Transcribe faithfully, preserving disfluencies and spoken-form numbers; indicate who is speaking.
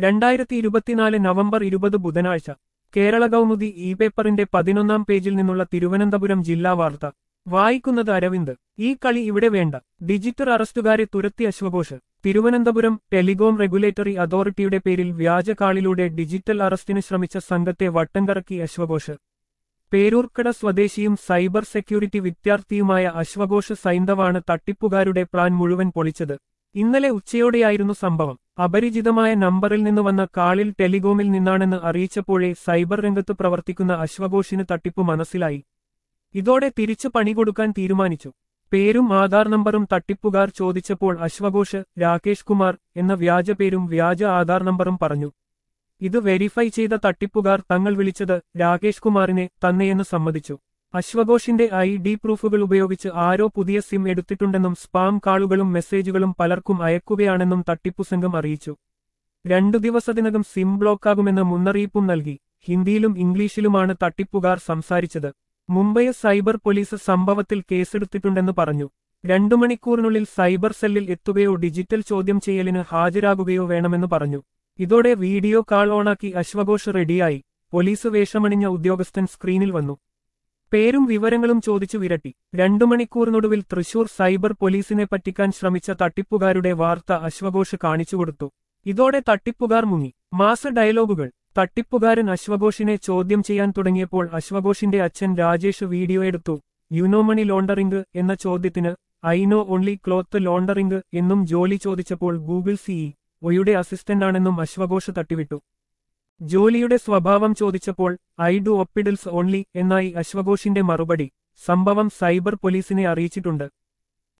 Speaker 1: രണ്ടായിരത്തി ഇരുപത്തിനാല് നവംബർ ഇരുപത് ബുധനാഴ്ച കേരള കൗമുദി ഇ പേപ്പറിന്റെ പതിനൊന്നാം പേജിൽ നിന്നുള്ള തിരുവനന്തപുരം ജില്ലാ വാർത്ത വായിക്കുന്നത് അരവിന്ദ്. ഈ കളി ഇവിടെ വേണ്ട, ഡിജിറ്റൽ അറസ്റ്റുകാരെ തുരത്തി അശ്വഘോഷ്. തിരുവനന്തപുരം ടെലികോം റെഗുലേറ്ററി അതോറിറ്റിയുടെ പേരിൽ വ്യാജ കാളിലൂടെ ഡിജിറ്റൽ അറസ്റ്റിന് ശ്രമിച്ച സംഘത്തെ വട്ടംകറക്കി അശ്വഘോഷ്. പേരൂർക്കട സ്വദേശിയും സൈബർ സെക്യൂരിറ്റി വിദ്യാർത്ഥിയുമായ അശ്വഘോഷ് സൈന്ധവാണ് തട്ടിപ്പുകാരുടെ പ്ലാൻ മുഴുവൻ പൊളിച്ചത്. ഇന്നലെ ഉച്ചയോടെയായിരുന്നു സംഭവം. അപരിചിതമായ നമ്പറിൽ നിന്ന് വന്ന കാളിൽ ടെലികോമിൽ നിന്നാണെന്ന് അറിയിച്ചപ്പോഴേ സൈബർ രംഗത്ത് പ്രവർത്തിക്കുന്ന അശ്വഘോഷിന് തട്ടിപ്പ് മനസ്സിലായി. ഇതോടെ തിരിച്ചു പണി കൊടുക്കാൻ തീരുമാനിച്ചു. പേരും ആധാർ നമ്പറും തട്ടിപ്പുകാർ ചോദിച്ചപ്പോൾ അശ്വഘോഷ് രാകേഷ് കുമാർ എന്ന വ്യാജ പേരും വ്യാജ ആധാർ നമ്പറും പറഞ്ഞു. ഇത് വെരിഫൈ ചെയ്ത തട്ടിപ്പുകാർ തങ്ങൾ വിളിച്ചത് രാകേഷ് കുമാറിനെ തന്നെയെന്ന് സമ്മതിച്ചു. അശ്വഘോഷിന്റെ ഐ ഡി പ്രൂഫുകൾ ഉപയോഗിച്ച് ആരോ പുതിയ സിം എടുത്തിട്ടുണ്ടെന്നും സ്പാം കാളുകളും മെസ്സേജുകളും പലർക്കും അയക്കുകയാണെന്നും തട്ടിപ്പു സംഘം അറിയിച്ചു. രണ്ടു ദിവസത്തിനകം സിം ബ്ലോക്കാകുമെന്ന് മുന്നറിയിപ്പും നൽകി. ഹിന്ദിയിലും ഇംഗ്ലീഷിലുമാണ് തട്ടിപ്പുകാർ സംസാരിച്ചത്. മുംബൈ സൈബർ പോലീസ് സംഭവത്തിൽ കേസെടുത്തിട്ടുണ്ടെന്ന് പറഞ്ഞു. രണ്ടു മണിക്കൂറിനുള്ളിൽ സൈബർ സെല്ലിൽ എത്തുകയോ ഡിജിറ്റൽ ചോദ്യം ചെയ്യലിന് ഹാജരാകുകയോ വേണമെന്ന് പറഞ്ഞു. ഇതോടെ വീഡിയോ കാൾ ഓണാക്കി അശ്വഘോഷ് റെഡിയായി. പോലീസ് വേഷമണിഞ്ഞ ഉദ്യോഗസ്ഥൻ സ്ക്രീനിൽ വന്നു. പേരും വിവരങ്ങളും ചോദിച്ചു വിരട്ടി. രണ്ടു മണിക്കൂറിനൊടുവിൽ തൃശൂർ സൈബർ പോലീസിനെ പറ്റിക്കാൻ ശ്രമിച്ച തട്ടിപ്പുകാരുടെ വാർത്ത അശ്വഘോഷ് കാണിച്ചുകൊടുത്തു. ഇതോടെ തട്ടിപ്പുകാർ മുങ്ങി. മാസ ഡയലോഗുകൾ. തട്ടിപ്പുകാരൻ അശ്വഘോഷിനെ ചോദ്യം ചെയ്യാൻ തുടങ്ങിയപ്പോൾ അശ്വഘോഷിന്റെ അച്ഛൻ രാജേഷ് വീഡിയോ എടുത്തു. യുനോ മണി ലോണ്ടറിംഗ് എന്ന ചോദ്യത്തിന് I know only cloth laundering എന്നും ജോലി ചോദിച്ചപ്പോൾ ഗൂഗിൾ സിഇ ഒയുടെ അസിസ്റ്റന്റാണെന്നും അശ്വഘോഷ് തട്ടിവിട്ടു. ജോലിയുടെ സ്വഭാവം ചോദിച്ചപ്പോൾ ഐ ഡു ഒപ്പിഡിൽസ് ഓൺലി എന്നായി അശ്വഘോഷിന്റെ മറുപടി. സംഭവം സൈബർ പോലീസിനെ അറിയിച്ചിട്ടുണ്ട്.